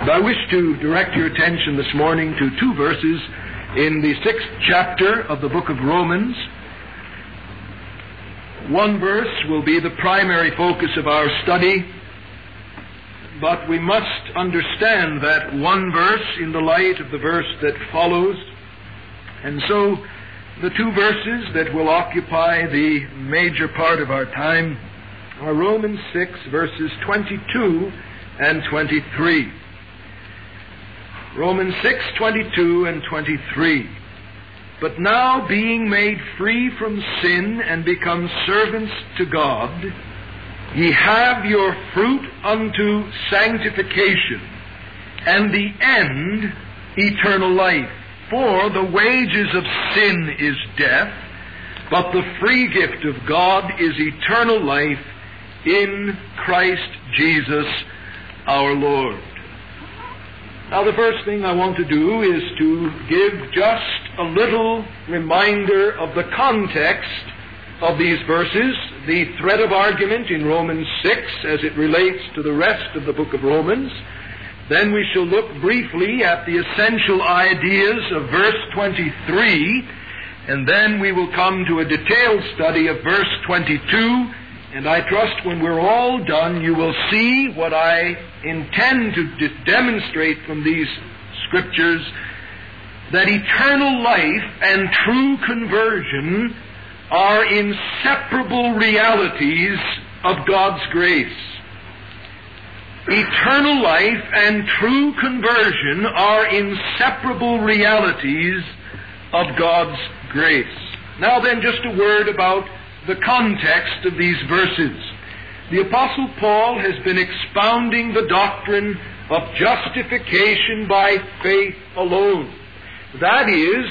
I wish to direct your attention this morning to two verses in the 6th chapter of the book of Romans. One verse will be the primary focus of our study, but we must understand that one verse in the light of the verse that follows. And so the two verses that will occupy the major part of our time are Romans 6, verses 22 and 23. Romans 6, 22 and 23. But now, being made free from sin and become servants to God, ye have your fruit unto sanctification, and the end eternal life. For the wages of sin is death, but the free gift of God is eternal life in Christ Jesus our Lord. Now, the first thing I want to do is to give just a little reminder of the context of these verses, the thread of argument in Romans 6 as it relates to the rest of the book of Romans. Then we shall look briefly at the essential ideas of verse 23, and then we will come to a detailed study of verse 22. And I trust when we're all done, you will see what I intend to demonstrate from these scriptures, that eternal life and true conversion are inseparable realities of God's grace. Eternal life and true conversion are inseparable realities of God's grace. Now then, just a word about the context of these verses. The Apostle Paul has been expounding the doctrine of justification by faith alone. That is,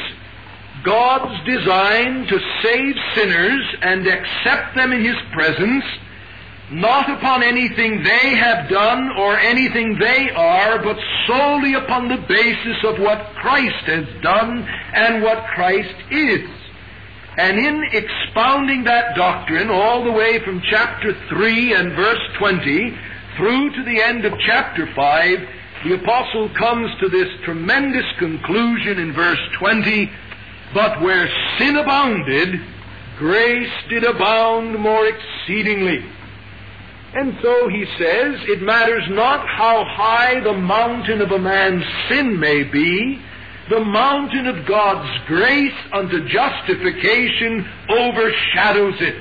God's design to save sinners and accept them in His presence, not upon anything they have done or anything they are, but solely upon the basis of what Christ has done and what Christ is. And in expounding that doctrine all the way from chapter 3 and verse 20 through to the end of chapter 5, the apostle comes to this tremendous conclusion in verse 20, but where sin abounded, grace did abound more exceedingly. And so he says, it matters not how high the mountain of a man's sin may be, the mountain of God's grace unto justification overshadows it.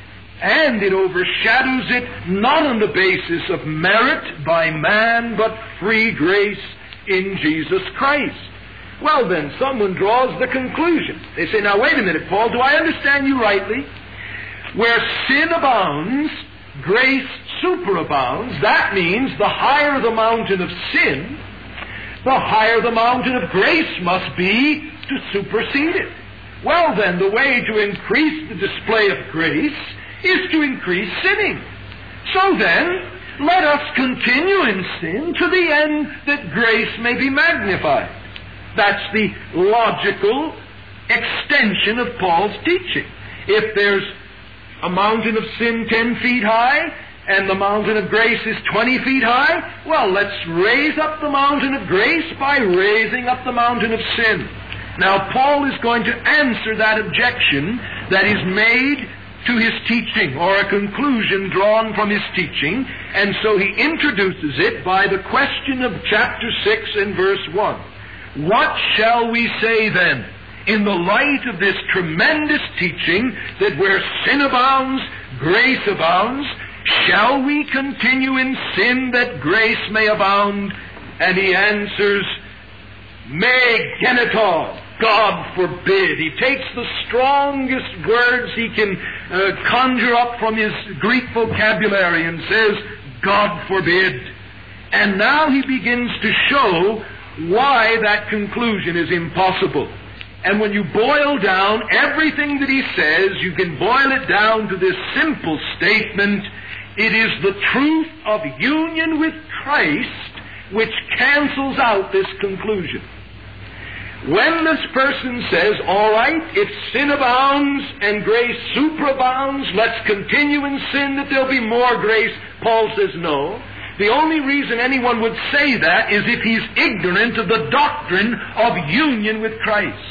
And it overshadows it not on the basis of merit by man, but free grace in Jesus Christ. Well then, someone draws the conclusion. They say, now wait a minute, Paul, do I understand you rightly? Where sin abounds, grace superabounds. That means the higher the mountain of sin, the higher the mountain of grace must be to supersede it. Well then, the way to increase the display of grace is to increase sinning. So then, let us continue in sin to the end that grace may be magnified. That's the logical extension of Paul's teaching. If there's a mountain of sin 10 feet high, and the mountain of grace is 20 feet high, well, let's raise up the mountain of grace by raising up the mountain of sin. Now, Paul is going to answer that objection that is made to his teaching, or a conclusion drawn from his teaching, and so he introduces it by the question of chapter 6 and verse 1. What shall we say then, in the light of this tremendous teaching, that where sin abounds, grace abounds? Shall we continue in sin that grace may abound? And he answers, Me genitor, God forbid. He takes the strongest words he can conjure up from his Greek vocabulary and says, God forbid. And now he begins to show why that conclusion is impossible. And when you boil down everything that he says, you can boil it down to this simple statement: it is the truth of union with Christ which cancels out this conclusion. When this person says, all right, if sin abounds and grace superabounds, let's continue in sin that there'll be more grace, Paul says no. The only reason anyone would say that is if he's ignorant of the doctrine of union with Christ.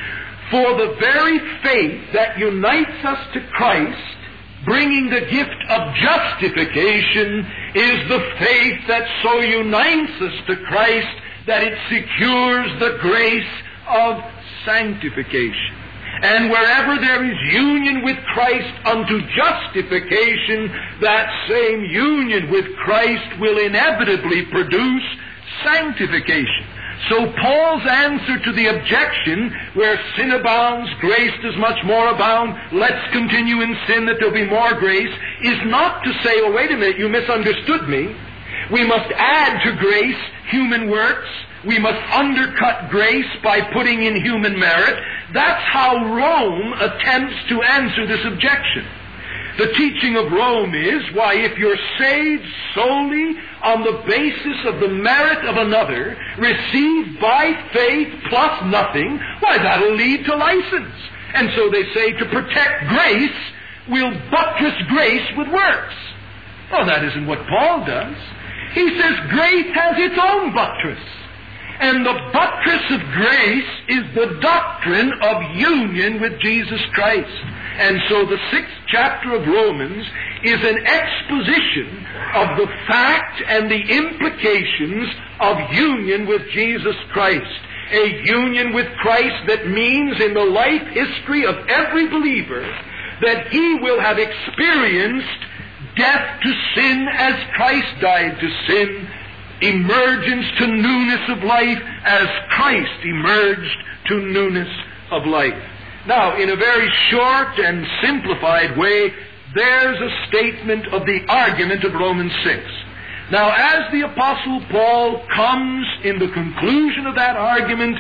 For the very faith that unites us to Christ, bringing the gift of justification, is the faith that so unites us to Christ that it secures the grace of sanctification. And wherever there is union with Christ unto justification, that same union with Christ will inevitably produce sanctification. So Paul's answer to the objection, where sin abounds, grace does much more abound, let's continue in sin that there'll be more grace, is not to say, oh, wait a minute, you misunderstood me. We must add to grace human works. We must undercut grace by putting in human merit. That's how Rome attempts to answer this objection. The teaching of Rome is, why, if you're saved solely on the basis of the merit of another, received by faith plus nothing, why, that'll lead to license. And so they say, to protect grace, we'll buttress grace with works. Well, that isn't what Paul does. He says grace has its own buttress. And the buttress of grace is the doctrine of union with Jesus Christ. And so the 6th chapter of Romans is an exposition of the fact and the implications of union with Jesus Christ. A union with Christ that means in the life history of every believer that he will have experienced death to sin as Christ died to sin, emergence to newness of life as Christ emerged to newness of life. Now, in a very short and simplified way, there's a statement of the argument of Romans 6. Now, as the Apostle Paul comes in the conclusion of that argument,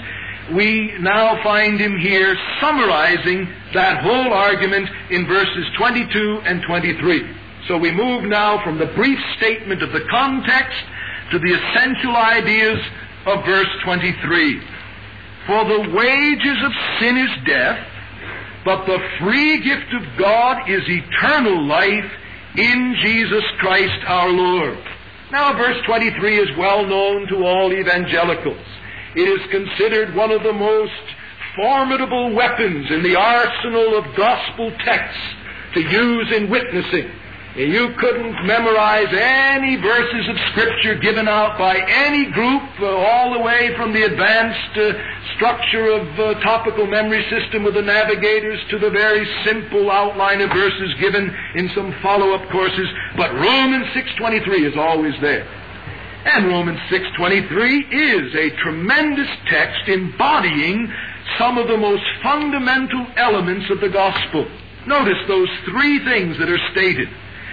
we now find him here summarizing that whole argument in verses 22 and 23. So we move now from the brief statement of the context to the essential ideas of verse 23. For the wages of sin is death, but the free gift of God is eternal life in Jesus Christ our Lord. Now, verse 23 is well known to all evangelicals. It is considered one of the most formidable weapons in the arsenal of gospel texts to use in witnessing. You couldn't memorize any verses of Scripture given out by any group, all the way from the advanced structure of topical memory system with the navigators to the very simple outline of verses given in some follow-up courses. But Romans 6:23 is always there. And Romans 6:23 is a tremendous text embodying some of the most fundamental elements of the gospel. Notice those three things that are stated.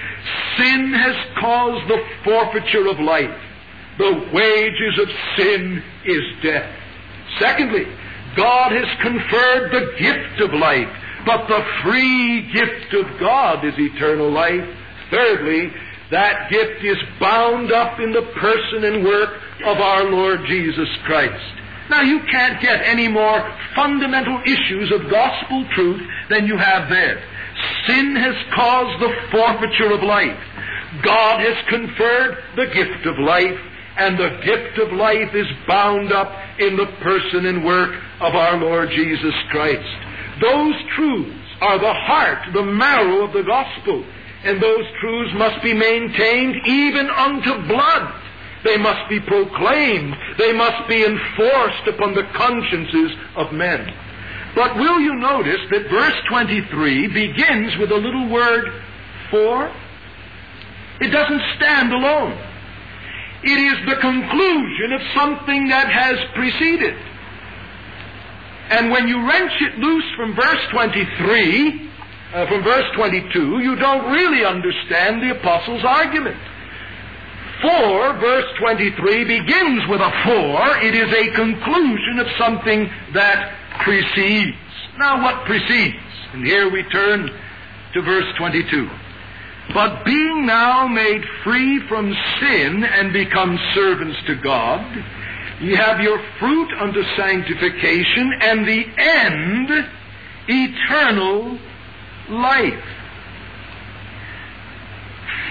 Sin has caused the forfeiture of life. The wages of sin is death. Secondly, God has conferred the gift of life, but the free gift of God is eternal life. Thirdly, that gift is bound up in the person and work of our Lord Jesus Christ. Now, you can't get any more fundamental issues of gospel truth than you have there. Sin has caused the forfeiture of life. God has conferred the gift of life, and the gift of life is bound up in the person and work of our Lord Jesus Christ. Those truths are the heart, the marrow of the gospel, and those truths must be maintained even unto blood. They must be proclaimed. They must be enforced upon the consciences of men. But will you notice that verse 23 begins with a little word, for? It doesn't stand alone. It is the conclusion of something that has preceded. And when you wrench it loose from verse 23, from verse 22, you don't really understand the apostle's argument. For, verse 23 begins with a for. It is a conclusion of something that precedes. Now, what precedes? And here we turn to verse 22. But being now made free from sin and become servants to God, ye have your fruit unto sanctification, and the end, eternal life.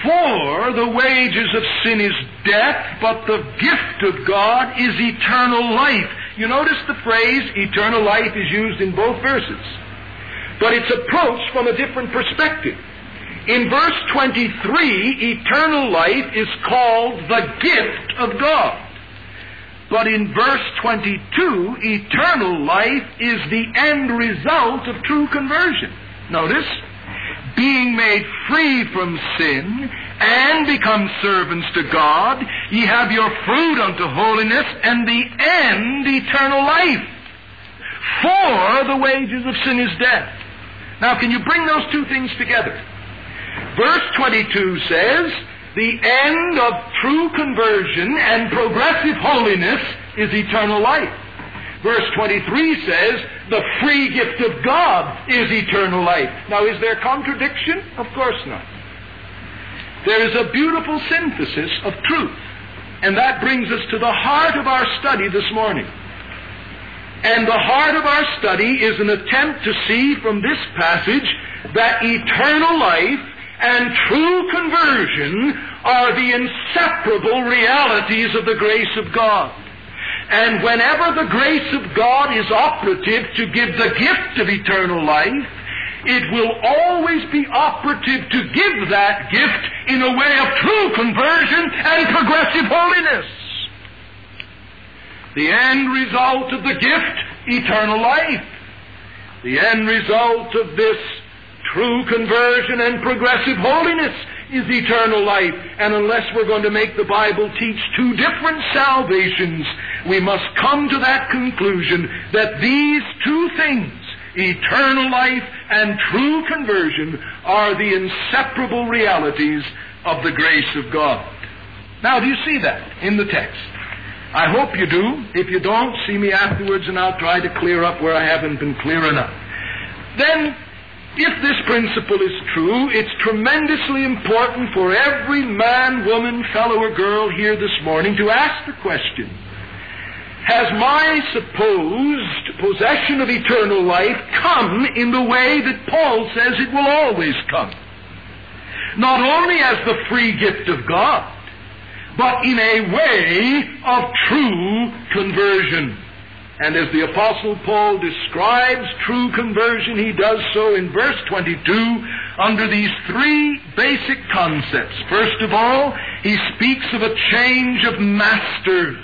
For the wages of sin is death, but the gift of God is eternal life. You notice the phrase eternal life is used in both verses, but it's approached from a different perspective. In verse 23, eternal life is called the gift of God. But in verse 22, eternal life is the end result of true conversion. Notice, being made free from sin and become servants to God, ye have your fruit unto holiness, and the end eternal life. For the wages of sin is death. Now, can you bring those two things together? Verse 22 says, the end of true conversion and progressive holiness is eternal life. Verse 23 says, the free gift of God is eternal life. Now, is there contradiction? Of course not. There is a beautiful synthesis of truth. And that brings us to the heart of our study this morning. And the heart of our study is an attempt to see from this passage that eternal life and true conversion are the inseparable realities of the grace of God. And whenever the grace of God is operative to give the gift of eternal life, it will always be operative to give that gift in a way of true conversion and progressive holiness. The end result of the gift, eternal life. The end result of this true conversion and progressive holiness is eternal life. And unless we're going to make the Bible teach two different salvations, we must come to that conclusion that these two things, eternal life and true conversion, are the inseparable realities of the grace of God. Now, do you see that in the text? I hope you do. If you don't, see me afterwards and I'll try to clear up where I haven't been clear enough. Then, if this principle is true, it's tremendously important for every man, woman, fellow, or girl here this morning to ask the question, has my supposed possession of eternal life come in the way that Paul says it will always come? Not only as the free gift of God, but in a way of true conversion. And as the Apostle Paul describes true conversion, he does so in verse 22 under these three basic concepts. First of all, he speaks of a change of masters,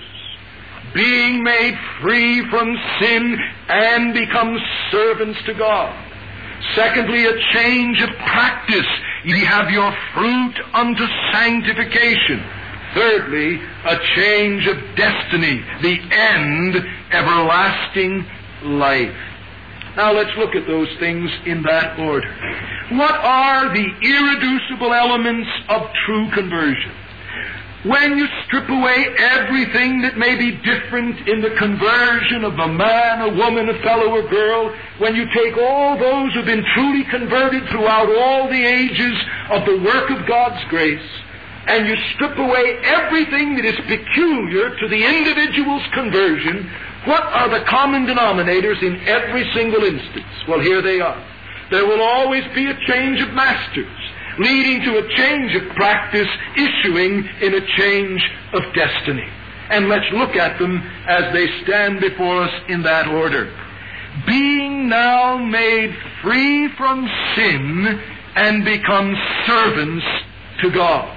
being made free from sin and become servants to God. Secondly, a change of practice. Ye have your fruit unto sanctification. Thirdly, a change of destiny, the end, everlasting life. Now let's look at those things in that order. What are the irreducible elements of true conversion? When you strip away everything that may be different in the conversion of a man, a woman, a fellow, or girl, when you take all those who have been truly converted throughout all the ages of the work of God's grace, and you strip away everything that is peculiar to the individual's conversion, what are the common denominators in every single instance? Well, here they are. There will always be a change of masters, leading to a change of practice, issuing in a change of destiny. And let's look at them as they stand before us in that order. Being now made free from sin and become servants to God.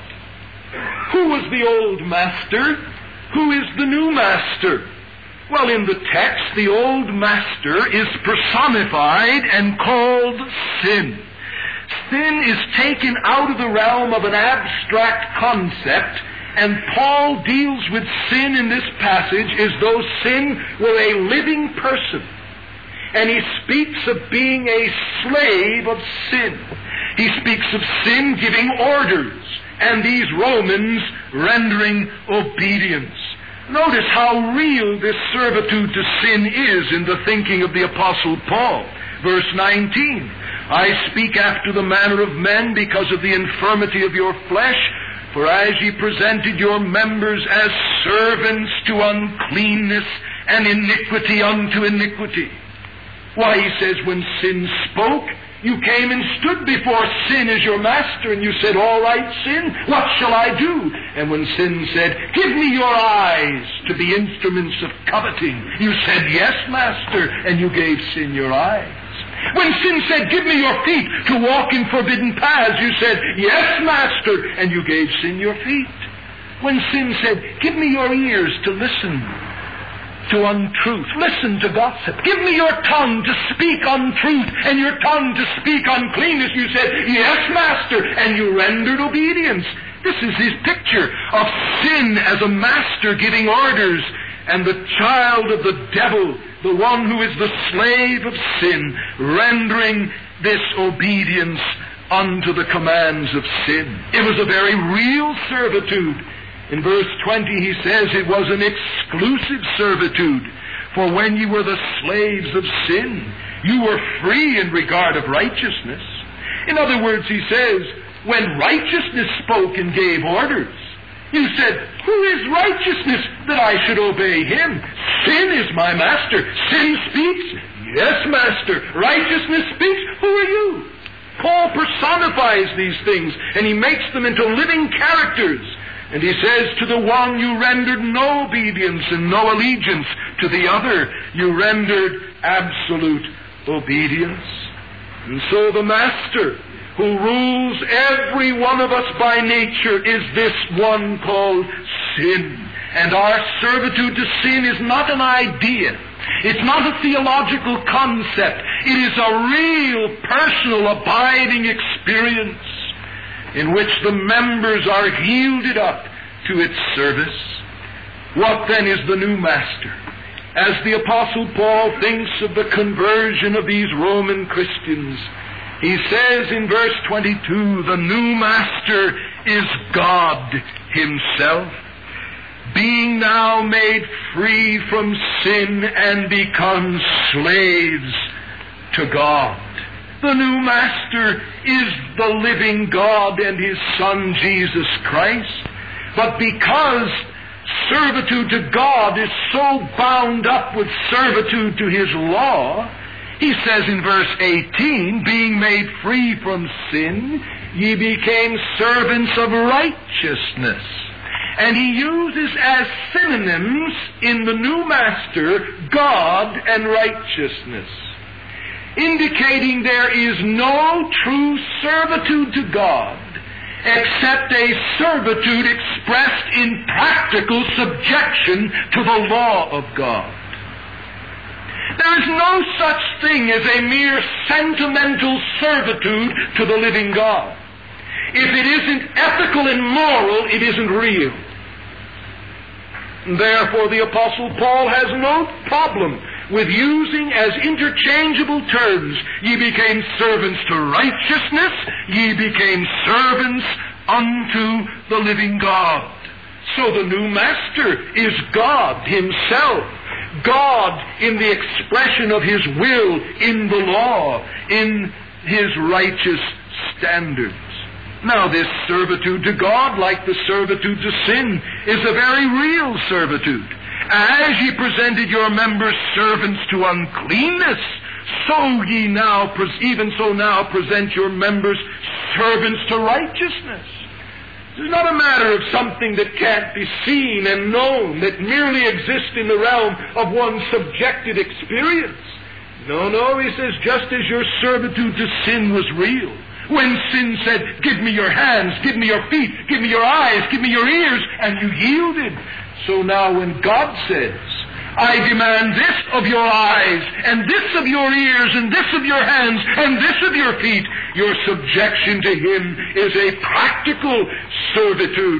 Who was the old master? Who is the new master? Well, in the text, the old master is personified and called sin. Sin is taken out of the realm of an abstract concept, and Paul deals with sin in this passage as though sin were a living person. And he speaks of being a slave of sin. He speaks of sin giving orders, and these Romans rendering obedience. Notice how real this servitude to sin is in the thinking of the Apostle Paul. Verse 19, I speak after the manner of men because of the infirmity of your flesh, for as ye presented your members as servants to uncleanness and iniquity unto iniquity. Why, he says, when sin spoke, You came and stood before sin as your master, and you said, all right, sin, what shall I do? And when sin said, give me your eyes to be instruments of coveting, you said, yes, master, and you gave sin your eyes. When sin said, give me your feet to walk in forbidden paths, you said, yes, master, and you gave sin your feet. When sin said, give me your ears to listen to untruth, listen to gossip, give me your tongue to speak untruth and your tongue to speak uncleanness, you said, yes, master, and you rendered obedience. This is his picture of sin as a master giving orders, and the child of the devil, the one who is the slave of sin, rendering this obedience unto the commands of sin. It was a very real servitude. In verse 20 he says it was an exclusive servitude. For when you were the slaves of sin, you were free in regard of righteousness. In other words, he says, when righteousness spoke and gave orders, you said, who is righteousness that I should obey him? Sin is my master. Sin speaks. Yes, master. Righteousness speaks. Who are you? Paul personifies these things, and he makes them into living characters. And he says, to the one you rendered no obedience and no allegiance, to the other you rendered absolute obedience. And so the master who rules every one of us by nature is this one called sin. And our servitude to sin is not an idea. It's not a theological concept. It is a real, personal, abiding experience in which the members are yielded up to its service. What then is the new master? As the Apostle Paul thinks of the conversion of these Roman Christians, he says in verse 22, the new master is God himself, being now made free from sin and become slaves to God. The new master is the living God and his Son, Jesus Christ. But because servitude to God is so bound up with servitude to his law, he says in verse 18, being made free from sin, ye became servants of righteousness. And he uses as synonyms in the new master, God and righteousness, indicating there is no true servitude to God except a servitude expressed in practical subjection to the law of God. There is no such thing as a mere sentimental servitude to the living God. If it isn't ethical and moral, it isn't real. Therefore, the Apostle Paul has no problem with using as interchangeable terms, ye became servants to righteousness, ye became servants unto the living God. So the new master is God himself. God in the expression of his will in the law, in his righteous standards. Now this servitude to God, like the servitude to sin, is a very real servitude. As ye presented your members servants to uncleanness, so ye now, even so now, present your members servants to righteousness. It's not a matter of something that can't be seen and known, that merely exists in the realm of one's subjective experience. No, he says, just as your servitude to sin was real, when sin said, give me your hands, give me your feet, give me your eyes, give me your ears, and you yielded. So now when God says, I demand this of your eyes, and this of your ears, and this of your hands, and this of your feet, your subjection to him is a practical servitude,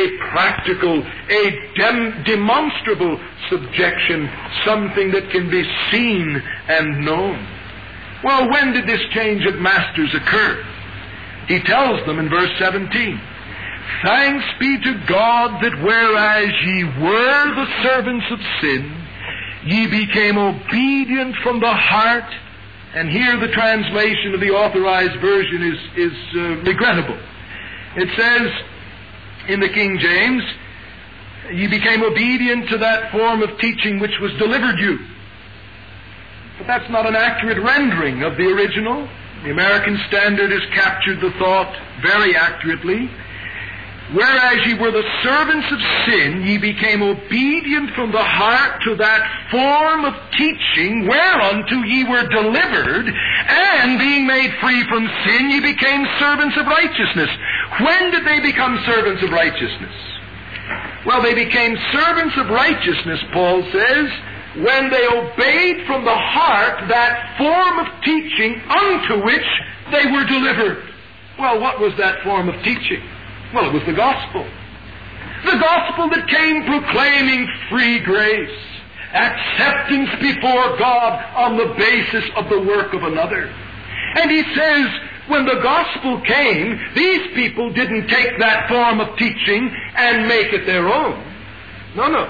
a demonstrable subjection, something that can be seen and known. Well, when did this change of masters occur? He tells them in verse 17, thanks be to God that whereas ye were the servants of sin, ye became obedient from the heart. And here the translation of the Authorized Version is regrettable. It says in the King James, ye became obedient to that form of teaching which was delivered you. But that's not an accurate rendering of the original. The American Standard has captured the thought very accurately. Whereas ye were the servants of sin, ye became obedient from the heart to that form of teaching whereunto ye were delivered, and being made free from sin, ye became servants of righteousness. When did they become servants of righteousness? Well, they became servants of righteousness, Paul says, when they obeyed from the heart that form of teaching unto which they were delivered. Well, what was that form of teaching? Well, it was the gospel. The gospel that came proclaiming free grace, acceptance before God on the basis of the work of another. And he says, when the gospel came, these people didn't take that form of teaching and make it their own. No.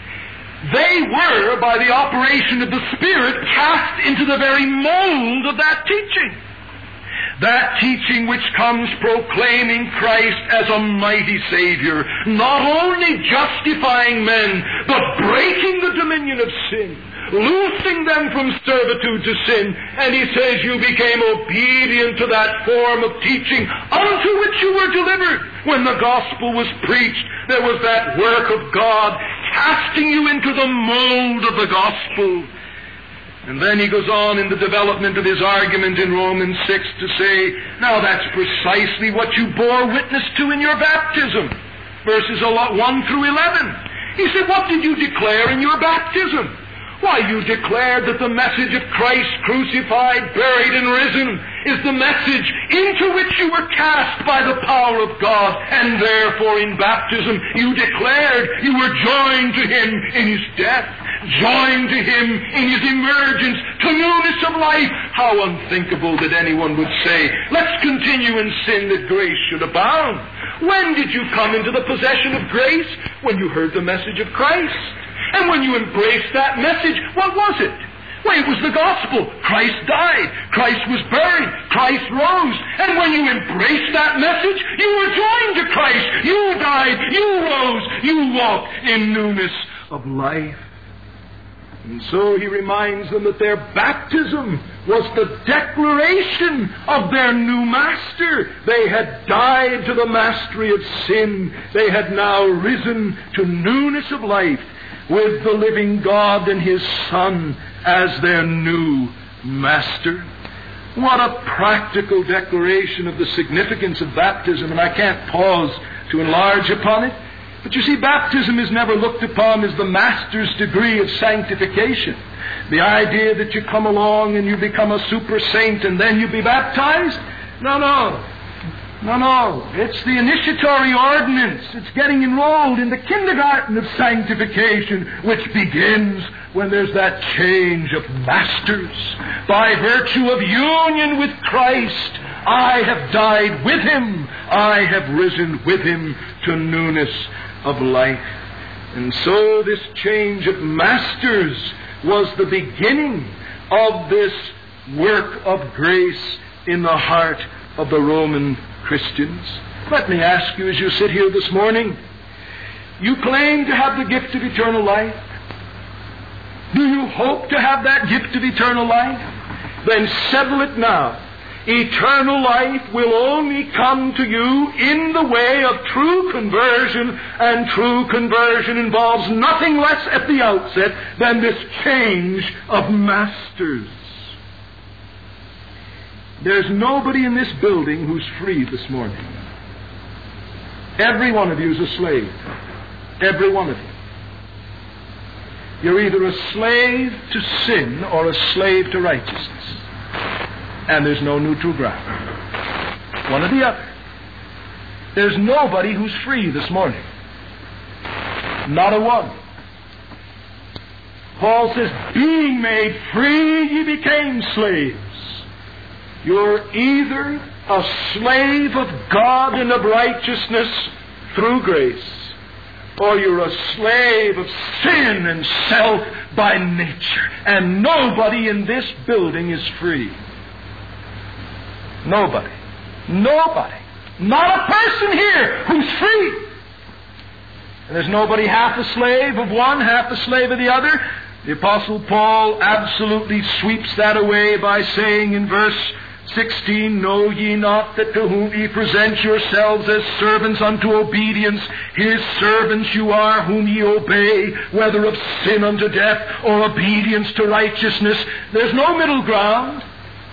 They were, by the operation of the Spirit, cast into the very mold of that teaching. That teaching which comes proclaiming Christ as a mighty Savior, not only justifying men, but breaking the dominion of sin, loosing them from servitude to sin. And he says, you became obedient to that form of teaching unto which you were delivered. When the gospel was preached, there was that work of God casting you into the mold of the gospel. And then he goes on in the development of his argument in Romans 6 to say, now that's precisely what you bore witness to in your baptism. Verses 1 through 11. He said, what did you declare in your baptism? Why, you declared that the message of Christ crucified, buried, and risen is the message into which you were cast by the power of God, and therefore in baptism you declared you were joined to Him in His death, joined to Him in His emergence to newness of life. How unthinkable that anyone would say, let's continue in sin that grace should abound. When did you come into the possession of grace? When you heard the message of Christ. And when you embraced that message, what was it? Well, it was the gospel. Christ died. Christ was buried. Christ rose. And when you embraced that message, you were joined to Christ. You died. You rose. You walked in newness of life. And so he reminds them that their baptism was the declaration of their new master. They had died to the mastery of sin. They had now risen to newness of life, with the living God and His Son as their new master. What a practical declaration of the significance of baptism, and I can't pause to enlarge upon it. But you see, baptism is never looked upon as the master's degree of sanctification. The idea that you come along and you become a super saint and then you be baptized? No. It's the initiatory ordinance. It's getting enrolled in the kindergarten of sanctification, which begins when there's that change of masters. By virtue of union with Christ, I have died with Him. I have risen with Him to newness of life. And so this change of masters was the beginning of this work of grace in the heart of the Roman Christians. Let me ask you as you sit here this morning, you claim to have the gift of eternal life? Do you hope to have that gift of eternal life? Then settle it now. Eternal life will only come to you in the way of true conversion, and true conversion involves nothing less at the outset than this change of masters. There's nobody in this building who's free this morning. Every one of you is a slave. Every one of you. You're either a slave to sin or a slave to righteousness. And there's no neutral ground. One or the other. There's nobody who's free this morning. Not a one. Paul says, being made free, ye became slaves. You're either a slave of God and of righteousness through grace, or you're a slave of sin and self by nature. And nobody in this building is free. Nobody. Not a person here who's free. And there's nobody half a slave of one, half a slave of the other. The Apostle Paul absolutely sweeps that away by saying in verse 16, know ye not that to whom ye present yourselves as servants unto obedience, his servants you are whom ye obey, whether of sin unto death or obedience to righteousness? There's no middle ground.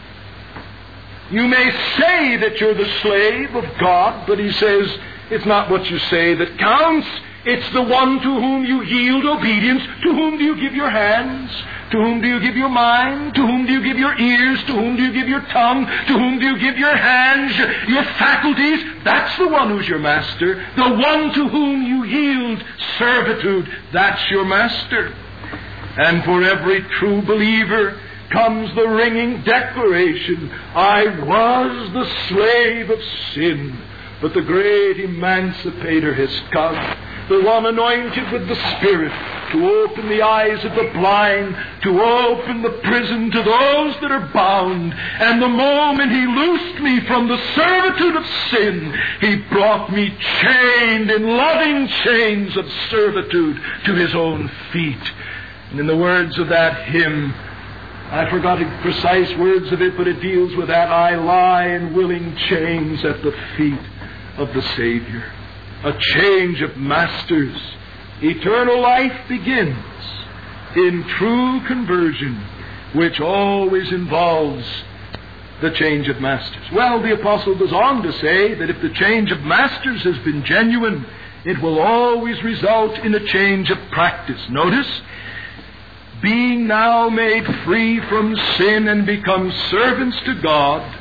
You may say that you're the slave of God, but he says it's not what you say that counts. It's the one to whom you yield obedience. To whom do you give your hands? To whom do you give your mind? To whom do you give your ears? To whom do you give your tongue? To whom do you give your hands, your faculties? That's the one who's your master. The one to whom you yield servitude, that's your master. And for every true believer comes the ringing declaration, I was the slave of sin, but the great emancipator has come, the one anointed with the Spirit, to open the eyes of the blind, to open the prison to those that are bound. And the moment he loosed me from the servitude of sin, he brought me chained in loving chains of servitude to his own feet. And in the words of that hymn, I forgot the precise words of it, but it deals with that, I lie in willing chains at the feet of the Savior. A change of masters. Eternal life begins in true conversion, which always involves the change of masters. Well, the apostle goes on to say that if the change of masters has been genuine, it will always result in a change of practice. Notice, being now made free from sin and become servants to God,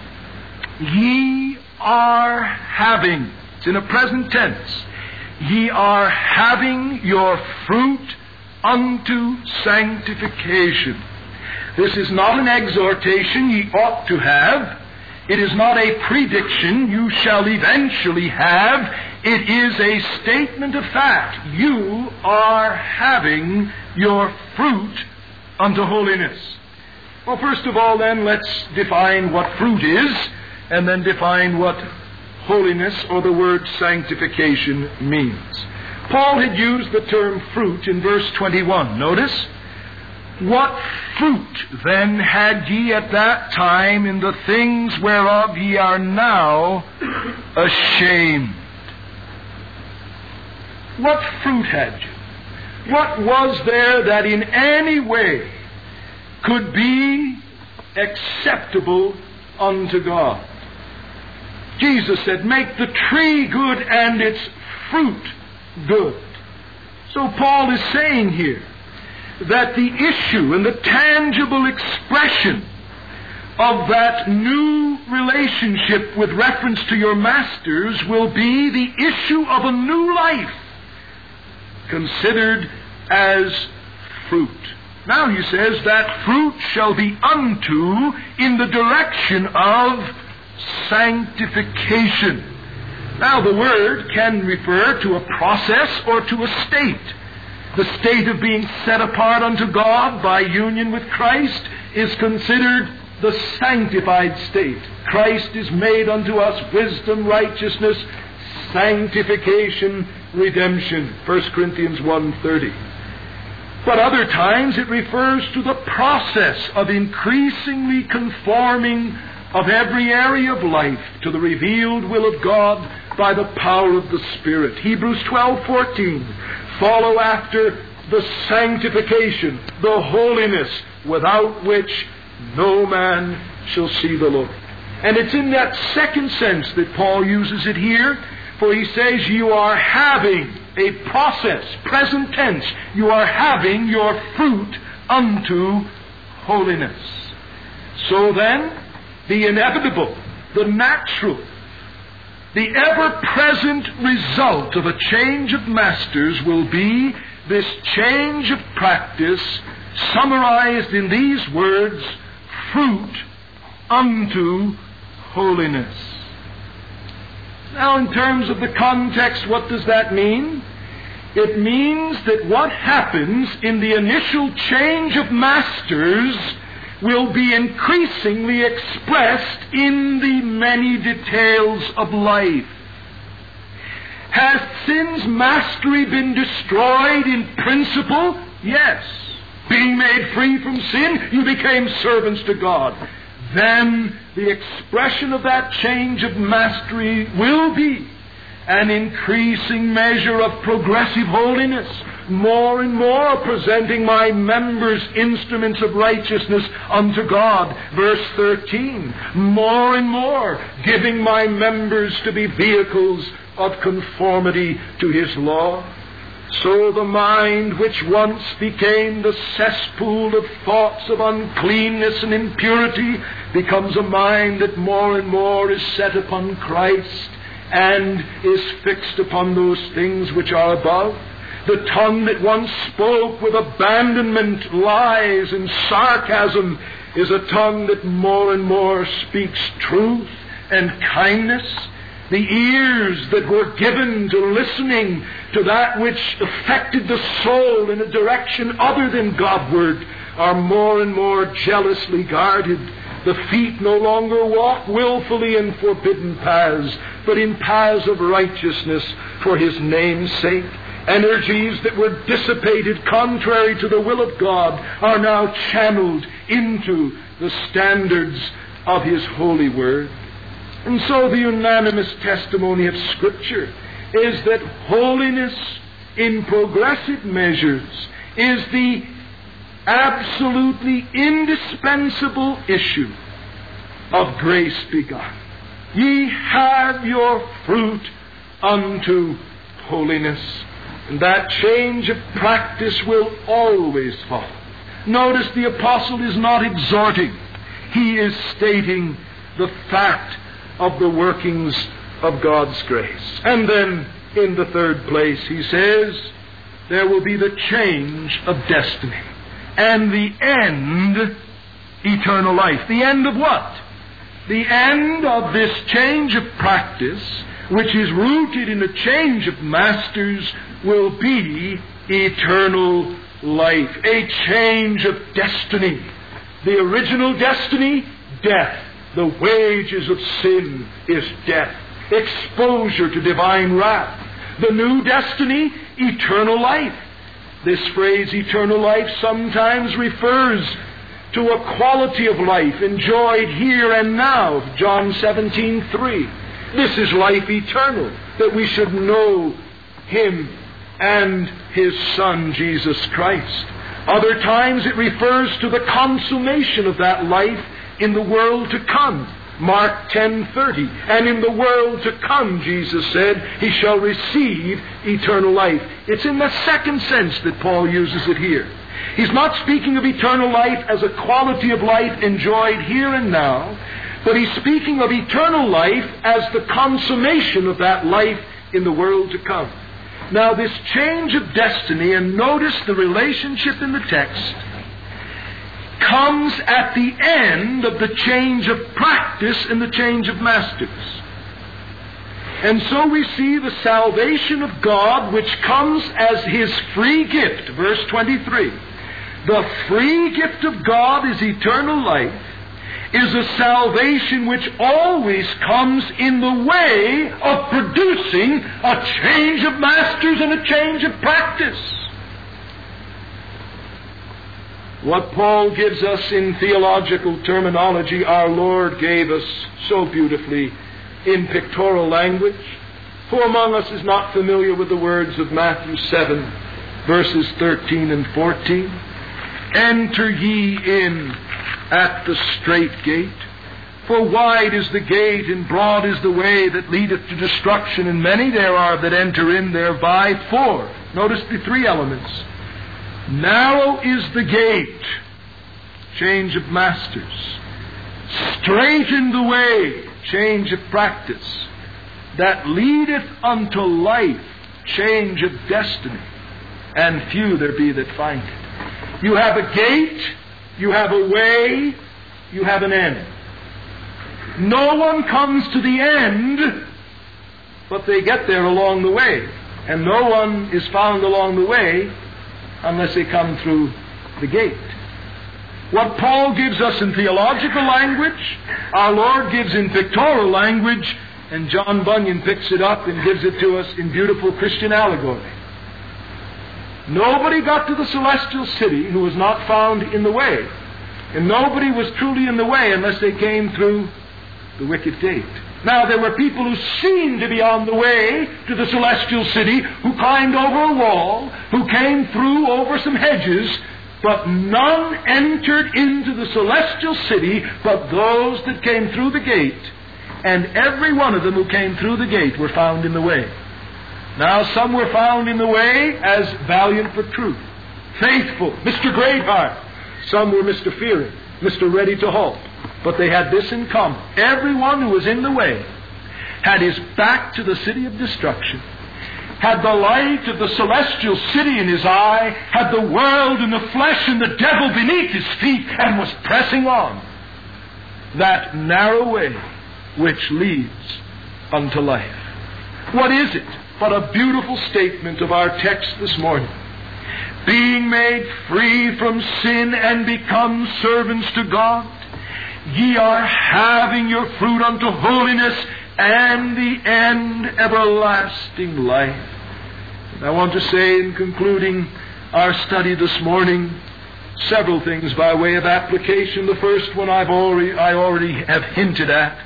ye are having, it's in a present tense, ye are having your fruit unto sanctification. This is not an exhortation ye ought to have. It is not a prediction you shall eventually have. It is a statement of fact. You are having your fruit unto holiness. Well, first of all, then, let's define what fruit is, and then define what holiness, or the word sanctification, means. Paul had used the term fruit in verse 21. Notice, what fruit then had ye at that time in the things whereof ye are now ashamed? What fruit had you? What was there that in any way could be acceptable unto God? Jesus said, make the tree good and its fruit good. So Paul is saying here that the issue and the tangible expression of that new relationship with reference to your masters will be the issue of a new life considered as fruit. Now he says that fruit shall be unto in the direction of sanctification. Now the word can refer to a process or to a state. The state of being set apart unto God by union with Christ is considered the sanctified state. Christ is made unto us wisdom, righteousness, sanctification, redemption. 1 Corinthians 1:30. But other times it refers to the process of increasingly conforming of every area of life to the revealed will of God by the power of the Spirit. Hebrews 12:14. Follow after the sanctification, the holiness, without which no man shall see the Lord. And it's in that second sense that Paul uses it here, for he says you are having a process, present tense, you are having your fruit unto holiness. So then, the inevitable, the natural, the ever-present result of a change of masters will be this change of practice summarized in these words, fruit unto holiness. Now, in terms of the context, what does that mean? It means that what happens in the initial change of masters will be increasingly expressed in the many details of life. Has sin's mastery been destroyed in principle? Yes. Being made free from sin, you became servants to God. then the expression of that change of mastery will be an increasing measure of progressive holiness, more and more presenting my members instruments of righteousness unto God. Verse 13, more and more giving my members to be vehicles of conformity to His law. So the mind which once became the cesspool of thoughts of uncleanness and impurity becomes a mind that more and more is set upon Christ and is fixed upon those things which are above. The tongue that once spoke with abandonment, lies, and sarcasm is a tongue that more and more speaks truth and kindness. The ears that were given to listening to that which affected the soul in a direction other than Godward are more and more jealously guarded. The feet no longer walk willfully in forbidden paths, but in paths of righteousness for His name's sake. Energies that were dissipated contrary to the will of God are now channeled into the standards of His holy word. And so the unanimous testimony of Scripture is that holiness in progressive measures is the absolutely indispensable issue of grace begun. Ye have your fruit unto holiness. And that change of practice will always follow. Notice the apostle is not exhorting. He is stating the fact of the workings of God's grace. And then, in the third place, he says, there will be the change of destiny. And the end, eternal life. The end of what? The end of this change of practice, which is rooted in a change of masters, will be eternal life. A change of destiny. The original destiny, death. The wages of sin is death. Exposure to divine wrath. The new destiny, eternal life. This phrase, eternal life, sometimes refers to a quality of life enjoyed here and now. John 17:3. This is life eternal, that we should know Him and His Son, Jesus Christ. Other times it refers to the consummation of that life in the world to come. Mark 10:30. And in the world to come, Jesus said, he shall receive eternal life. It's in the second sense that Paul uses it here. He's not speaking of eternal life as a quality of life enjoyed here and now, but he's speaking of eternal life as the consummation of that life in the world to come. Now, this change of destiny, and notice the relationship in the text, comes at the end of the change of practice and the change of masters. And so we see the salvation of God, which comes as His free gift. Verse 23. The free gift of God is eternal life, is a salvation which always comes in the way of producing a change of masters and a change of practice. What Paul gives us in theological terminology, our Lord gave us so beautifully in pictorial language. Who among us is not familiar with the words of Matthew 7, verses 13 and 14? Enter ye in at the strait gate, for wide is the gate and broad is the way that leadeth to destruction, and many there are that enter in thereby. For, notice the three elements. Narrow is the gate, change of masters. Straighten the way, change of practice. That leadeth unto life, change of destiny. And few there be that find it. You have a gate, you have a way, you have an end. No one comes to the end, but they get there along the way. And no one is found along the way unless they come through the gate. What Paul gives us in theological language, our Lord gives in pictorial language, and John Bunyan picks it up and gives it to us in beautiful Christian allegory. Nobody got to the celestial city who was not found in the way. And nobody was truly in the way unless they came through the wicket gate. Now, there were people who seemed to be on the way to the celestial city, who climbed over a wall, who came through over some hedges, but none entered into the celestial city but those that came through the gate. And every one of them who came through the gate were found in the way. Now, some were found in the way as valiant for truth, faithful, Mr. Greatheart. Some were Mr. Fearing, Mr. Ready to Halt. But they had this in common. Everyone who was in the way had his back to the city of destruction, had the light of the celestial city in his eye, had the world and the flesh and the devil beneath his feet, and was pressing on that narrow way which leads unto life. What is it but a beautiful statement of our text this morning? Being made free from sin and become servants to God, ye are having your fruit unto holiness, and the end everlasting life. And I want to say in concluding our study this morning, several things by way of application. The first one I already have hinted at.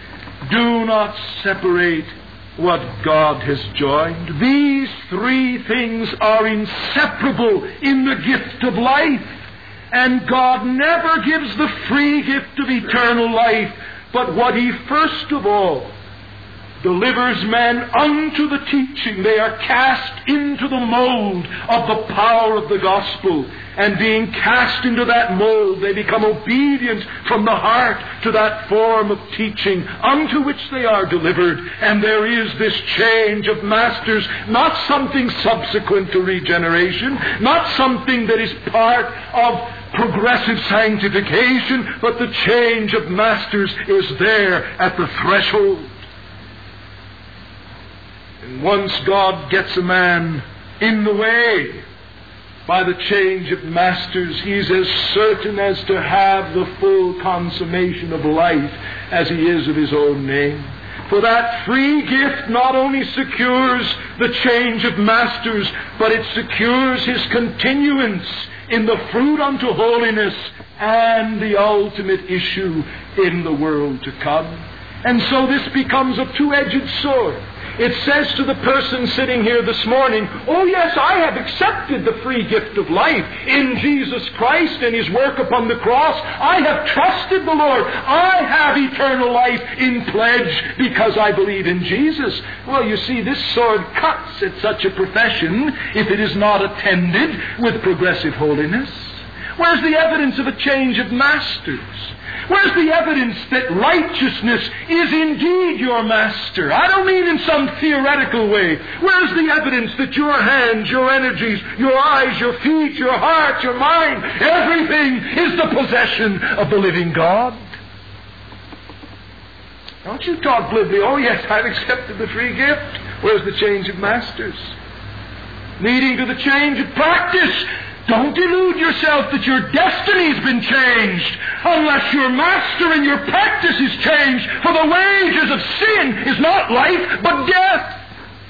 Do not separate what God has joined. These three things are inseparable in the gift of life. And God never gives the free gift of eternal life, but what He first of all delivers men unto the teaching. They are cast into the mold of the power of the gospel. And being cast into that mold, they become obedient from the heart to that form of teaching unto which they are delivered. And there is this change of masters, not something subsequent to regeneration, not something that is part of progressive sanctification, but the change of masters is there at the threshold. And once God gets a man in the way by the change of masters, he's as certain as to have the full consummation of life as he is of his own name. For that free gift not only secures the change of masters, but it secures his continuance in the fruit unto holiness and the ultimate issue in the world to come. And so this becomes a two-edged sword. It says to the person sitting here this morning, oh yes, I have accepted the free gift of life in Jesus Christ and His work upon the cross. I have trusted the Lord. I have eternal life in pledge because I believe in Jesus. Well, you see, this sword cuts at such a profession if it is not attended with progressive holiness. Where's the evidence of a change of masters? Where's the evidence that righteousness is indeed your master? I don't mean in some theoretical way. Where's the evidence that your hands, your energies, your eyes, your feet, your heart, your mind, everything is the possession of the living God? Don't you talk glibly, oh yes, I've accepted the free gift. Where's the change of masters? Leading to the change of practice. Don't delude yourself that your destiny's been changed unless your master and your practice is changed. For the wages of sin is not life, but death.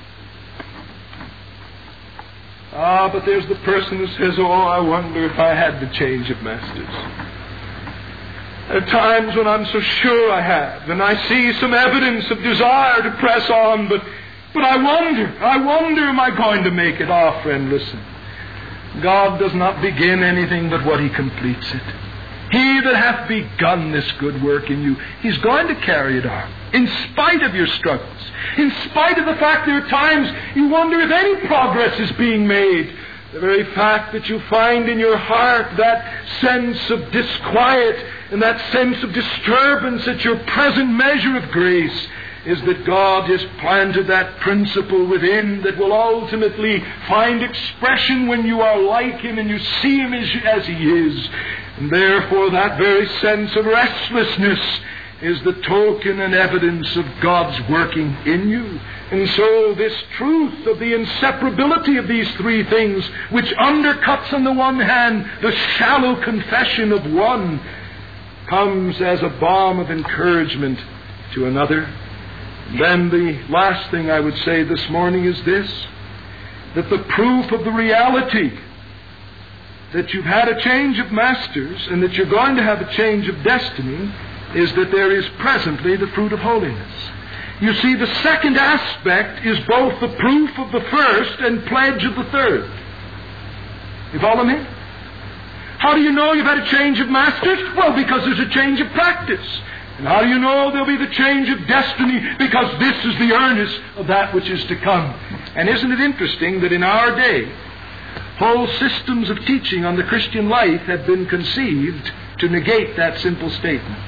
But there's the person who says, oh, I wonder if I had the change of masters. There are times when I'm so sure I have, and I see some evidence of desire to press on, but I wonder, am I going to make it? Ah, friend, listen. God does not begin anything but what He completes it. He that hath begun this good work in you, He's going to carry it on, in spite of your struggles, in spite of the fact there are times you wonder if any progress is being made. The very fact that you find in your heart that sense of disquiet and that sense of disturbance at your present measure of grace is that God has planted that principle within that will ultimately find expression when you are like Him and you see Him as He is. And therefore that very sense of restlessness is the token and evidence of God's working in you. And so this truth of the inseparability of these three things, which undercuts on the one hand the shallow confession of one, comes as a balm of encouragement to another. Then the last thing I would say this morning is this, that the proof of the reality that you've had a change of masters and that you're going to have a change of destiny is that there is presently the fruit of holiness. You see, the second aspect is both the proof of the first and pledge of the third. You follow me? How do you know you've had a change of masters? Well, because there's a change of practice. And how do you know there'll be the change of destiny? Because this is the earnest of that which is to come. And isn't it interesting that in our day, whole systems of teaching on the Christian life have been conceived to negate that simple statement,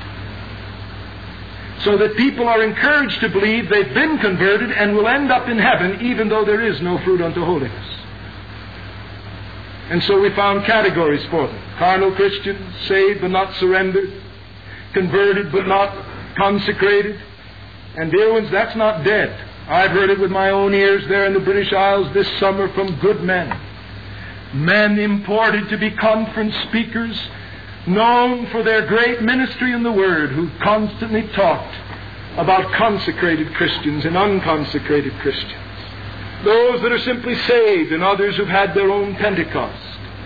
so that people are encouraged to believe they've been converted and will end up in heaven even though there is no fruit unto holiness. And so we found categories for them. Carnal Christians, saved but not surrendered, converted but not consecrated. And dear ones, that's not dead. I've heard it with my own ears there in the British Isles this summer from good men. Men imported to be conference speakers, known for their great ministry in the Word, who constantly talked about consecrated Christians and unconsecrated Christians. Those that are simply saved and others who've had their own Pentecost.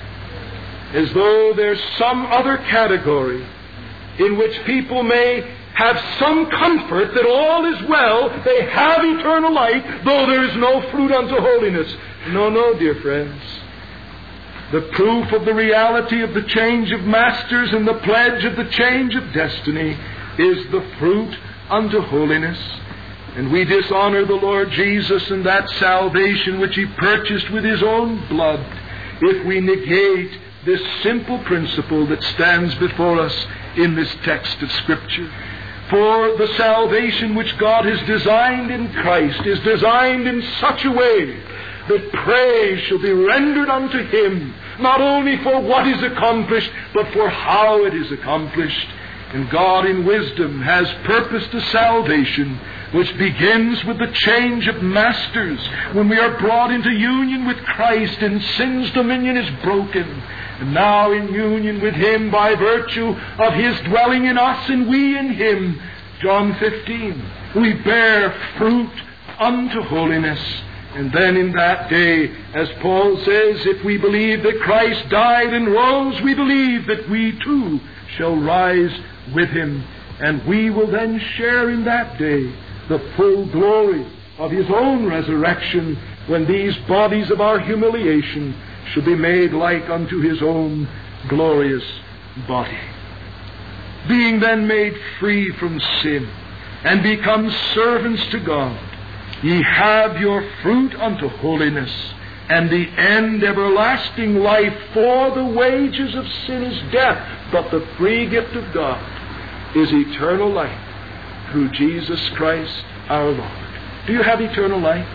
As though there's some other category in which people may have some comfort that all is well, they have eternal life, though there is no fruit unto holiness. No, dear friends. The proof of the reality of the change of masters and the pledge of the change of destiny is the fruit unto holiness. And we dishonor the Lord Jesus and that salvation which He purchased with His own blood if we negate this simple principle that stands before us in this text of Scripture. For the salvation which God has designed in Christ is designed in such a way that praise shall be rendered unto Him, not only for what is accomplished, but for how it is accomplished. And God in wisdom has purposed a salvation which begins with the change of masters, when we are brought into union with Christ and sin's dominion is broken. And now in union with Him by virtue of His dwelling in us and we in Him, John 15, we bear fruit unto holiness. And then in that day, as Paul says, if we believe that Christ died and rose, we believe that we too shall rise with Him. And we will then share in that day the full glory of His own resurrection, when these bodies of our humiliation shall be made like unto His own glorious body. Being then made free from sin and become servants to God, ye have your fruit unto holiness, and the end everlasting life. For the wages of sin is death, but the free gift of God is eternal life through Jesus Christ our Lord. Do you have eternal life?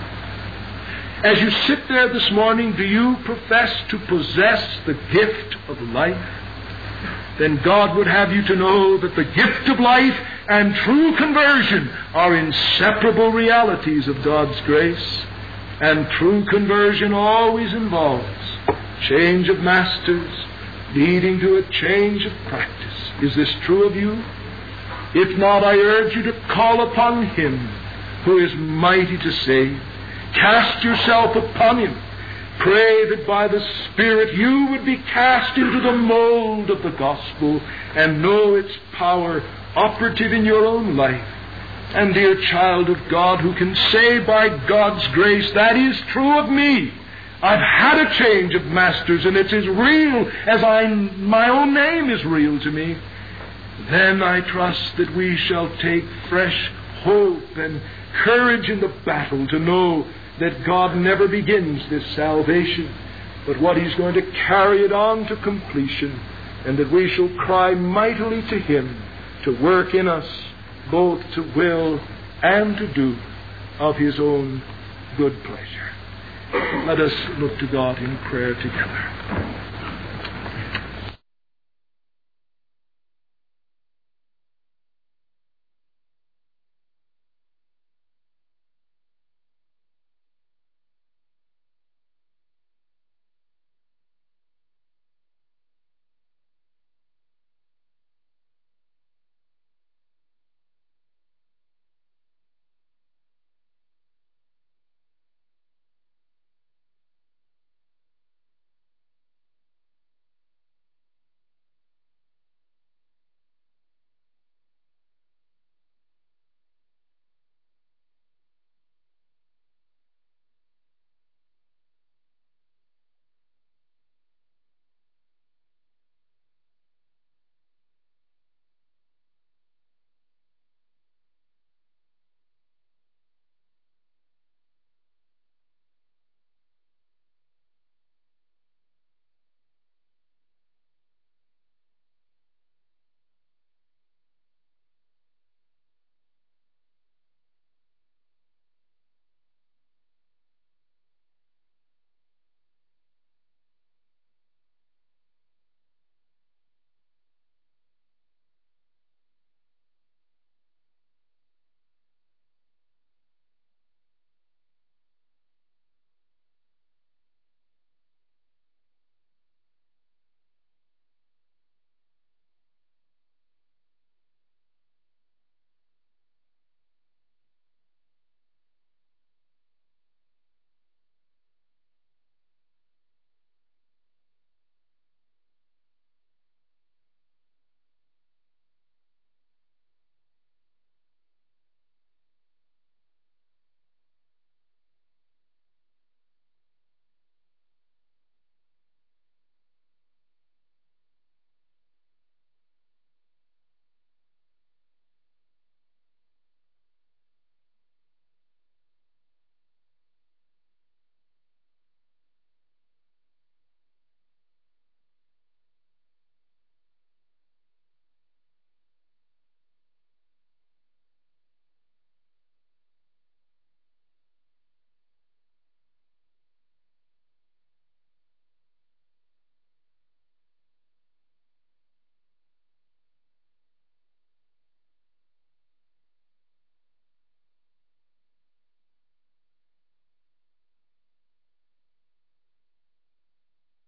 As you sit there this morning, do you profess to possess the gift of life? Then God would have you to know that the gift of life and true conversion are inseparable realities of God's grace. And true conversion always involves change of masters leading to a change of practice. Is this true of you? If not, I urge you to call upon Him who is mighty to save. Cast yourself upon Him. Pray that by the Spirit you would be cast into the mold of the gospel and know its power operative in your own life. And dear child of God, who can say by God's grace, that is true of me. I've had a change of masters, and it's as real as my own name is real to me. Then I trust that we shall take fresh hope and courage in the battle to know that God never begins this salvation, but what He's going to carry it on to completion, and that we shall cry mightily to Him to work in us both to will and to do of His own good pleasure. Let us look to God in prayer together.